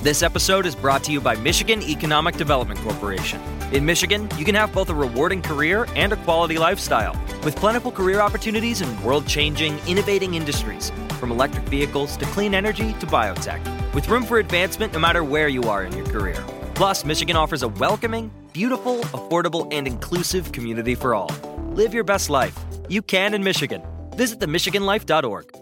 This episode is brought to you by Michigan Economic Development Corporation. In Michigan, you can have both a rewarding career and a quality lifestyle, with plentiful career opportunities in world-changing, innovating industries, from electric vehicles to clean energy to biotech, with room for advancement no matter where you are in your career. Plus, Michigan offers a welcoming, beautiful, affordable, and inclusive community for all. Live your best life. You can in Michigan. Visit themichiganlife.org.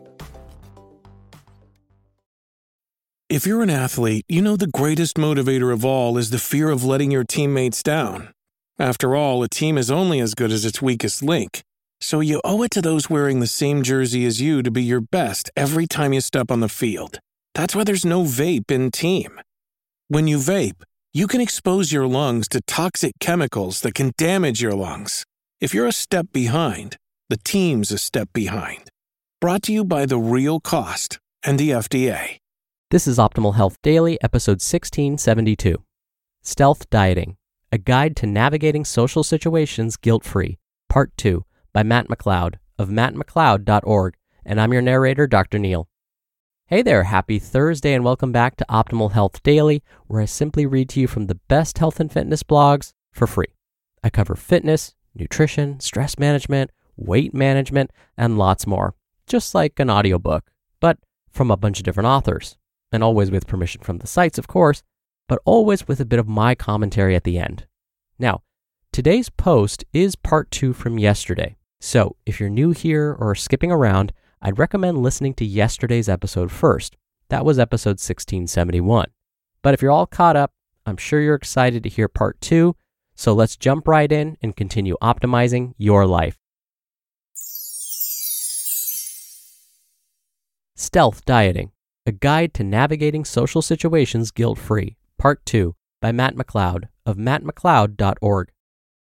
If you're an athlete, you know the greatest motivator of all is the fear of letting your teammates down. After all, a team is only as good as its weakest link. So you owe it to those wearing the same jersey as you to be your best every time you step on the field. That's why there's no vape in team. When you vape, you can expose your lungs to toxic chemicals that can damage your lungs. If you're a step behind, the team's a step behind. Brought to you by The Real Cost and the FDA. This is Optimal Health Daily, episode 1672. Stealth Dieting, a guide to navigating social situations guilt-free, part 2, by Matt McLeod of mattmcleod.org, and I'm your narrator, Dr. Neil. Hey there, happy Thursday, and welcome back to Optimal Health Daily, where I simply read to you from the best health and fitness blogs for free. I cover fitness, nutrition, stress management, weight management, and lots more, just like an audiobook, but from a bunch of different authors. And always with permission from the sites, of course, but always with a bit of my commentary at the end. Now, today's post is part 2 from yesterday. So if you're new here or skipping around, I'd recommend listening to yesterday's episode first. That was episode 1671. But if you're all caught up, I'm sure you're excited to hear part 2. So let's jump right in and continue optimizing your life. Stealth Dieting, a guide to navigating social situations guilt-free, part 2, by Matt McLeod of mattmcleod.org.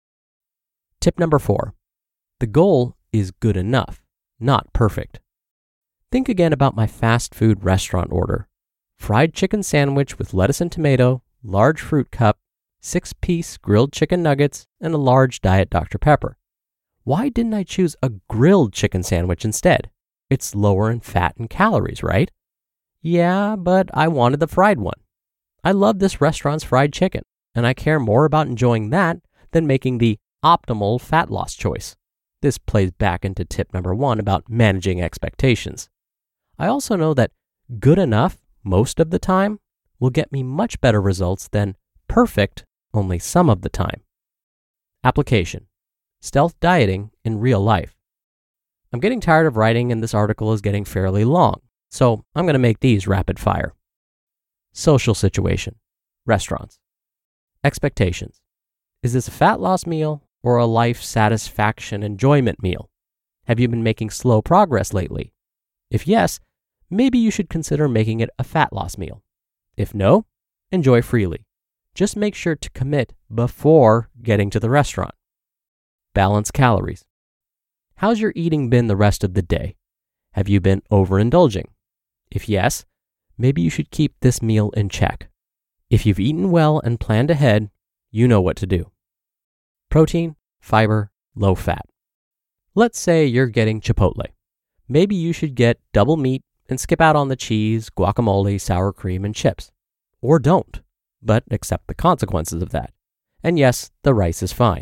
Tip number 4. The goal is good enough, not perfect. Think again about my fast food restaurant order. Fried chicken sandwich with lettuce and tomato, large fruit cup, 6-piece grilled chicken nuggets, and a large Diet Dr. Pepper. Why didn't I choose a grilled chicken sandwich instead? It's lower in fat and calories, right? Yeah, but I wanted the fried one. I love this restaurant's fried chicken, and I care more about enjoying that than making the optimal fat loss choice. This plays back into tip number 1 about managing expectations. I also know that good enough most of the time will get me much better results than perfect only some of the time. Application: stealth dieting in real life. I'm getting tired of writing, and this article is getting fairly long. So I'm going to make these rapid fire. Social situation. Restaurants. Expectations. Is this a fat loss meal or a life satisfaction enjoyment meal? Have you been making slow progress lately? If yes, maybe you should consider making it a fat loss meal. If no, enjoy freely. Just make sure to commit before getting to the restaurant. Balance calories. How's your eating been the rest of the day? Have you been overindulging? If yes, maybe you should keep this meal in check. If you've eaten well and planned ahead, you know what to do. Protein, fiber, low fat. Let's say you're getting Chipotle. Maybe you should get double meat and skip out on the cheese, guacamole, sour cream, and chips. Or don't, but accept the consequences of that. And yes, the rice is fine.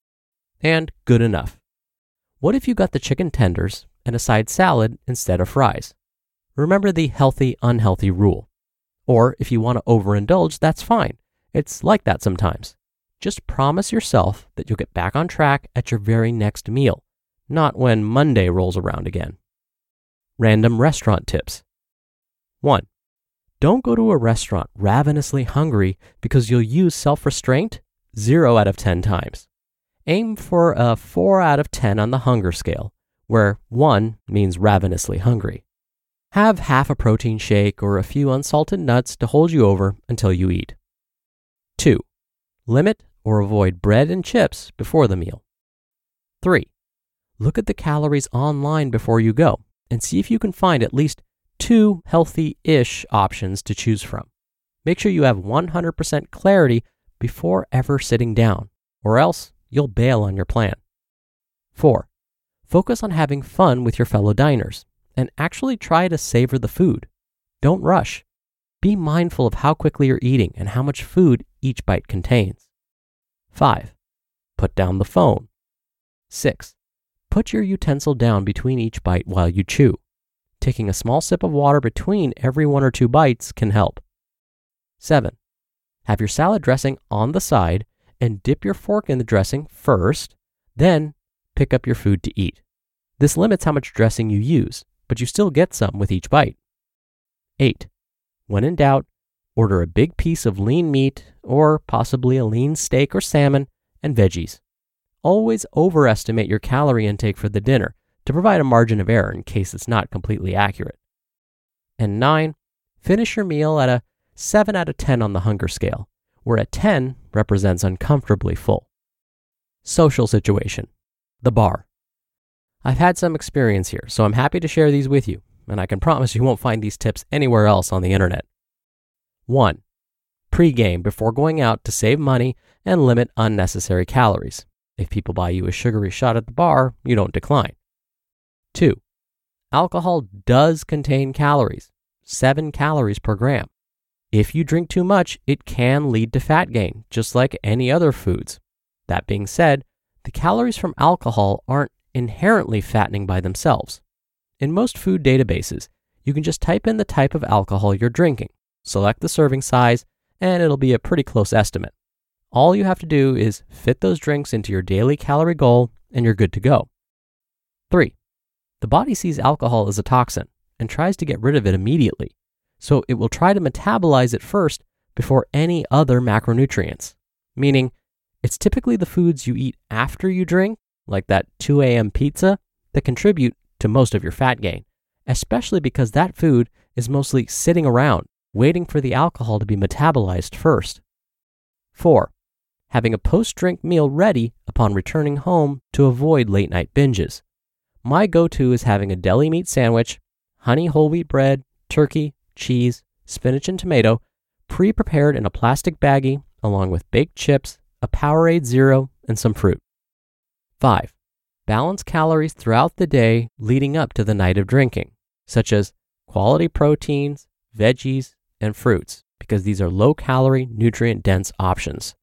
And good enough. What if you got the chicken tenders and a side salad instead of fries? Remember the healthy, unhealthy rule. Or if you want to overindulge, that's fine. It's like that sometimes. Just promise yourself that you'll get back on track at your very next meal, not when Monday rolls around again. Random restaurant tips. 1. Don't go to a restaurant ravenously hungry because you'll use self-restraint 0 out of 10 times. Aim for a 4 out of 10 on the hunger scale, where 1 means ravenously hungry. Have half a protein shake or a few unsalted nuts to hold you over until you eat. 2. Limit or avoid bread and chips before the meal. 3. Look at the calories online before you go and see if you can find at least 2 healthy-ish options to choose from. Make sure you have 100% clarity before ever sitting down, or else you'll bail on your plan. 4. Focus on having fun with your fellow diners and actually try to savor the food. Don't rush. Be mindful of how quickly you're eating and how much food each bite contains. 5. Put down the phone. 6. Put your utensil down between each bite while you chew. Taking a small sip of water between every 1 or 2 bites can help. 7. Have your salad dressing on the side and dip your fork in the dressing first, then pick up your food to eat. This limits how much dressing you use, but you still get some with each bite. 8. When in doubt, order a big piece of lean meat or possibly a lean steak or salmon and veggies. Always overestimate your calorie intake for the dinner to provide a margin of error in case it's not completely accurate. And 9. Finish your meal at a 7 out of 10 on the hunger scale, where a 10 represents uncomfortably full. Social situation. The bar. I've had some experience here, so I'm happy to share these with you, and I can promise you won't find these tips anywhere else on the internet. 1. Pre-game before going out to save money and limit unnecessary calories. If people buy you a sugary shot at the bar, you don't decline. 2. Alcohol does contain calories, 7 calories per gram. If you drink too much, it can lead to fat gain, just like any other foods. That being said, the calories from alcohol aren't inherently fattening by themselves. In most food databases, you can just type in the type of alcohol you're drinking, select the serving size, and it'll be a pretty close estimate. All you have to do is fit those drinks into your daily calorie goal, and you're good to go. 3. The body sees alcohol as a toxin and tries to get rid of it immediately, so it will try to metabolize it first before any other macronutrients, meaning it's typically the foods you eat after you drink, like that 2 a.m. pizza, that contribute to most of your fat gain, especially because that food is mostly sitting around, waiting for the alcohol to be metabolized first. 4. Having a post-drink meal ready upon returning home to avoid late-night binges. My go-to is having a deli meat sandwich, honey whole wheat bread, turkey, cheese, spinach and tomato, pre-prepared in a plastic baggie along with baked chips, a Powerade Zero, and some fruit. 5. Balance calories throughout the day leading up to the night of drinking, such as quality proteins, veggies, and fruits, because these are low-calorie, nutrient-dense options.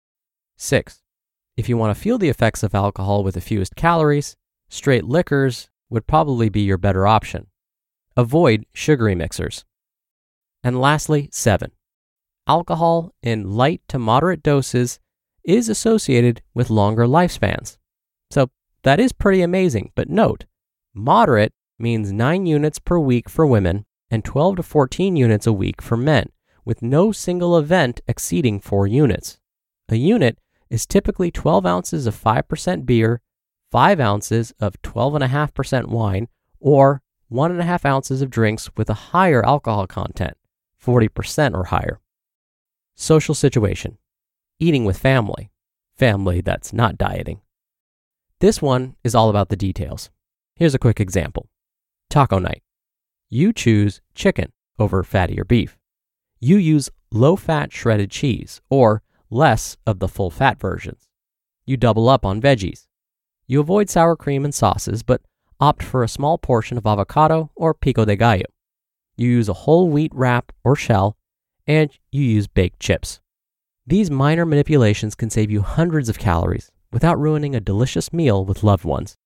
6. If you want to feel the effects of alcohol with the fewest calories, straight liquors would probably be your better option. Avoid sugary mixers. And lastly, 7. Alcohol in light to moderate doses is associated with longer lifespans. So that is pretty amazing, but note, moderate means 9 units per week for women and 12 to 14 units a week for men, with no single event exceeding 4 units. A unit is typically 12 ounces of 5% beer, 5 ounces of 12.5% wine, or 1.5 ounces of drinks with a higher alcohol content, 40% or higher. Social situation. Eating with family. Family that's not dieting. This one is all about the details. Here's a quick example. Taco night. You choose chicken over fattier beef. You use low-fat shredded cheese or less of the full-fat versions. You double up on veggies. You avoid sour cream and sauces, but opt for a small portion of avocado or pico de gallo. You use a whole wheat wrap or shell, and you use baked chips. These minor manipulations can save you hundreds of calories without ruining a delicious meal with loved ones.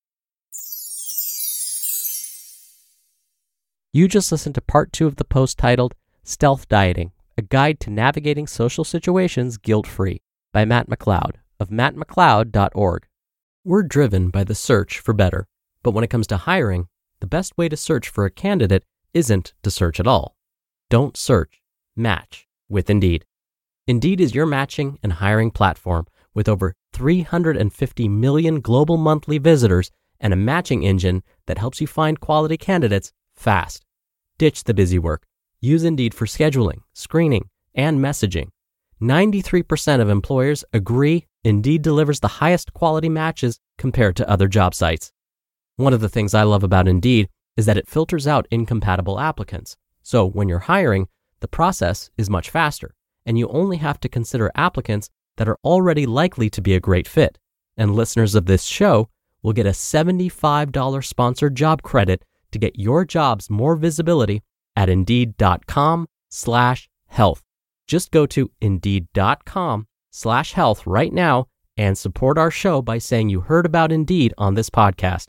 You just listened to part 2 of the post titled Stealth Dieting, a guide to navigating social situations guilt-free by Matt McLeod of mattmcleod.org. We're driven by the search for better, but when it comes to hiring, the best way to search for a candidate isn't to search at all. Don't search, match with Indeed. Indeed is your matching and hiring platform with over 350 million global monthly visitors and a matching engine that helps you find quality candidates fast. Ditch the busy work. Use Indeed for scheduling, screening, and messaging. 93% of employers agree Indeed delivers the highest quality matches compared to other job sites. One of the things I love about Indeed is that it filters out incompatible applicants. So when you're hiring, the process is much faster, and you only have to consider applicants that are already likely to be a great fit. And listeners of this show will get a $75 sponsored job credit to get your jobs more visibility at Indeed.com/Insider. Indeed.com/health. Just go to Indeed.com/health right now and support our show by saying you heard about Indeed on this podcast.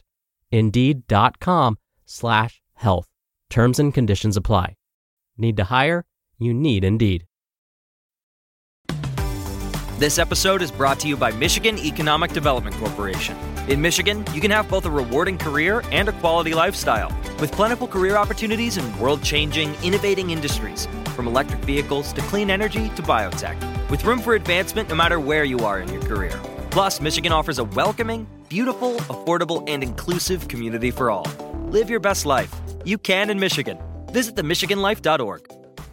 Indeed.com/health. Terms and conditions apply. Need to hire? You need Indeed. This episode is brought to you by Michigan Economic Development Corporation. In Michigan, you can have both a rewarding career and a quality lifestyle, with plentiful career opportunities in world-changing, innovating industries, from electric vehicles to clean energy to biotech, with room for advancement no matter where you are in your career. Plus, Michigan offers a welcoming, beautiful, affordable, and inclusive community for all. Live your best life. You can in Michigan. Visit themichiganlife.org.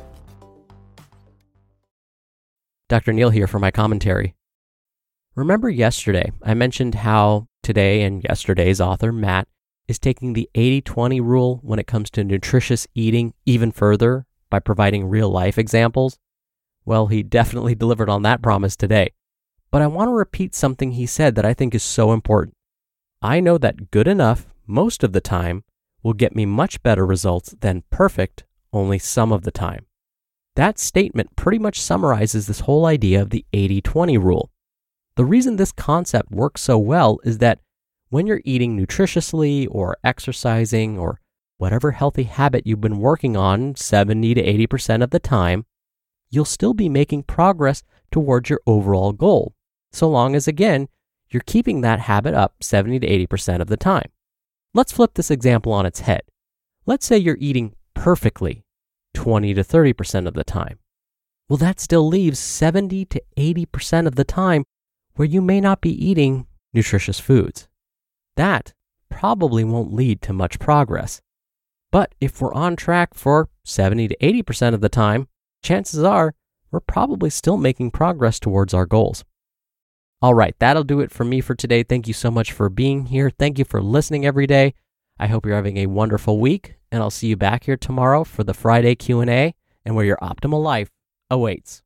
Dr. Neal here for my commentary. Remember yesterday, I mentioned how today and yesterday's author, Matt, is taking the 80-20 rule when it comes to nutritious eating even further by providing real-life examples? Well, he definitely delivered on that promise today. But I want to repeat something he said that I think is so important. I know that good enough, most of the time, will get me much better results than perfect, only some of the time. That statement pretty much summarizes this whole idea of the 80-20 rule. The reason this concept works so well is that when you're eating nutritiously or exercising or whatever healthy habit you've been working on 70 to 80% of the time, you'll still be making progress towards your overall goal, so long as, again, you're keeping that habit up 70 to 80% of the time. Let's flip this example on its head. Let's say you're eating perfectly 20 to 30% of the time. Well, that still leaves 70 to 80% of the time where you may not be eating nutritious foods. That probably won't lead to much progress. But if we're on track for 70 to 80% of the time, chances are we're probably still making progress towards our goals. All right, that'll do it for me for today. Thank you so much for being here. Thank you for listening every day. I hope you're having a wonderful week, and I'll see you back here tomorrow for the Friday Q&A and where your optimal life awaits.